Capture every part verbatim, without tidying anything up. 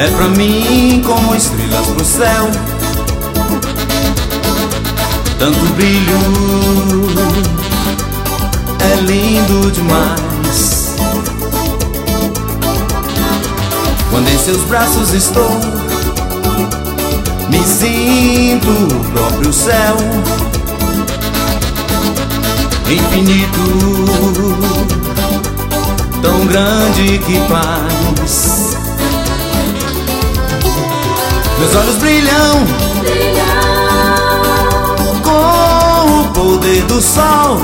é pra mim como estrelas pro céu. Tanto brilho, é lindo demais. Quando em seus braços estou, me sinto o próprio céu. Infinito, tão grande que paz. Meus olhos brilham, brilham com o poder do sol.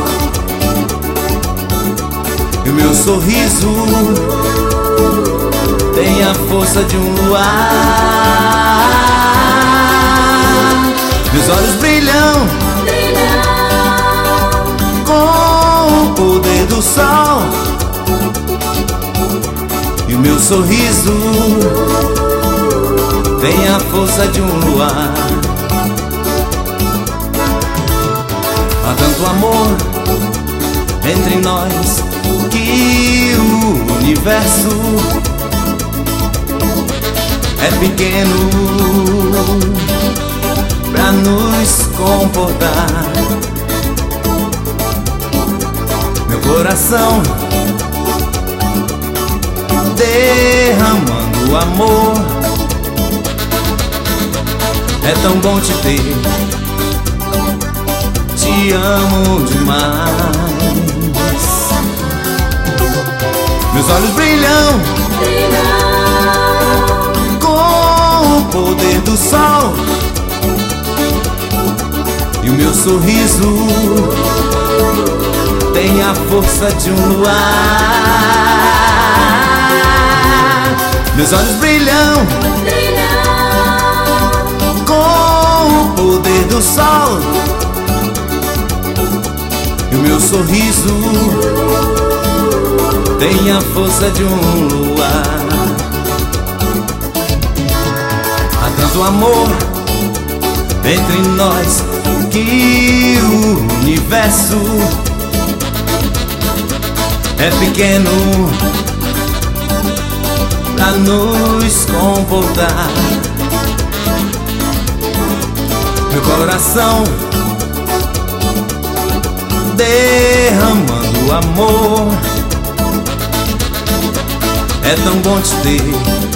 E o meu sorriso tem a força de um luar. Meus olhos brilham, brilham com o poder do sol. E o meu sorriso tem a força de um luar. Há tanto amor entre nós que o universo é pequeno pra nos comportar. Meu coração derramando amor. É tão bom te ter, te amo demais. Meus olhos brilham, brilham com o poder do sol. E o meu sorriso tem a força de um luar. Meus olhos brilham, brilham com o poder do sol. E o meu sorriso tem a força de um luar. Há tanto amor entre nós que o universo é pequeno pra nos comportar. Meu coração derramando amor. É tão bom te ter,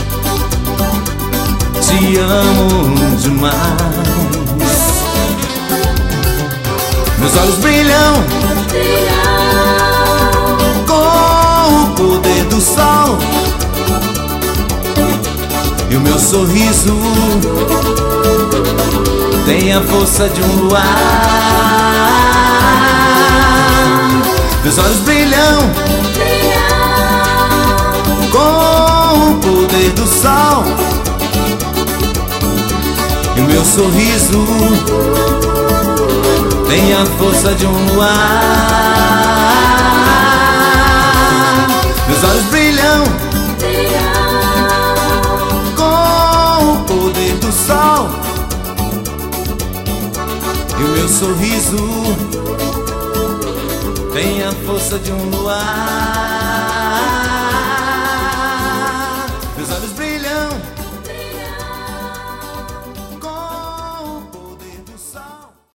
te amo demais. Meus olhos brilham, brilham com o poder do sol. E o meu sorriso tem a força de um luar. Meus olhos brilham, brilham com o poder do sol. E o meu sorriso tem a força de um luar. Meus olhos brilham, brilham com o poder do sol. E o meu sorriso tem a força de um luar.